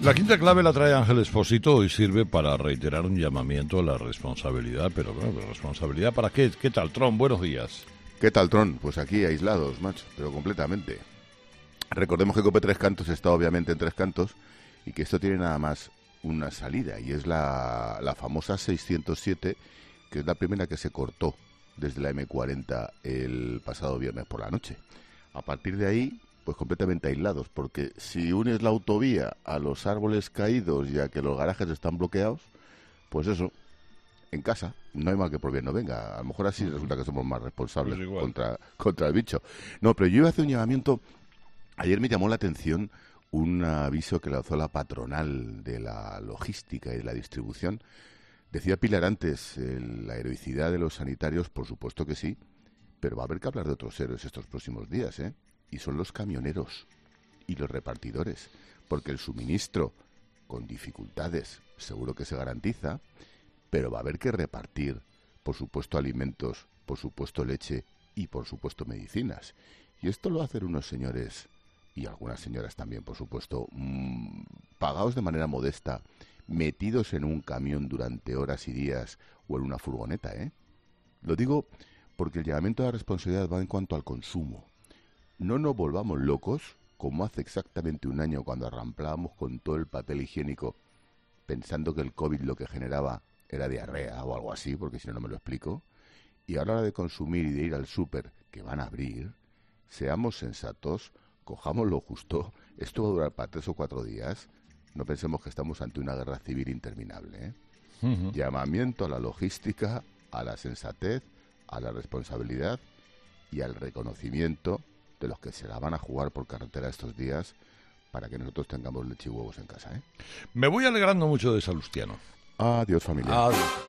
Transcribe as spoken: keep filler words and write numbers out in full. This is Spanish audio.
La quinta clave la trae Ángel Expósito y sirve para reiterar un llamamiento a la responsabilidad. Pero bueno, ¿responsabilidad para qué? ¿Qué tal, Tron? Buenos días. ¿Qué tal, Tron? Pues aquí aislados, macho, pero completamente. Recordemos que Cope Tres Cantos está obviamente en Tres Cantos y que esto tiene nada más una salida, y es la, la famosa seiscientos siete, que es la primera que se cortó desde la eme cuarenta el pasado viernes por la noche. A partir de ahí, pues completamente aislados, porque si unes la autovía a los árboles caídos y a que los garajes están bloqueados, pues eso, en casa, no hay mal que por bien no venga. A lo mejor así resulta que somos más responsables pues contra, contra el bicho. No, pero yo iba a hacer un llamamiento. Ayer me llamó la atención un aviso que lanzó la patronal de la logística y de la distribución. Decía Pilar antes, el, la heroicidad de los sanitarios, por supuesto que sí, pero va a haber que hablar de otros héroes estos próximos días, ¿eh? Y son los camioneros y los repartidores, porque el suministro, con dificultades, seguro que se garantiza, pero va a haber que repartir, por supuesto, alimentos, por supuesto, leche y, por supuesto, medicinas. Y esto lo hacen unos señores, y algunas señoras también, por supuesto, mmm, pagados de manera modesta, metidos en un camión durante horas y días o en una furgoneta, ¿eh? Lo digo porque el llamamiento a la responsabilidad va en cuanto al consumo. No nos volvamos locos, como hace exactamente un año cuando arramplábamos con todo el papel higiénico, pensando que el COVID lo que generaba era diarrea o algo así, porque si no, no me lo explico. Y a la hora de consumir y de ir al súper, que van a abrir, seamos sensatos, cojamos lo justo. Esto va a durar para tres o cuatro días. No pensemos que estamos ante una guerra civil interminable, ¿eh? Uh-huh. Llamamiento a la logística, a la sensatez, a la responsabilidad y al reconocimiento de los que se la van a jugar por carretera estos días para que nosotros tengamos leche y huevos en casa, ¿eh? Me voy alegrando mucho de Salustiano. Adiós, familia. Adiós.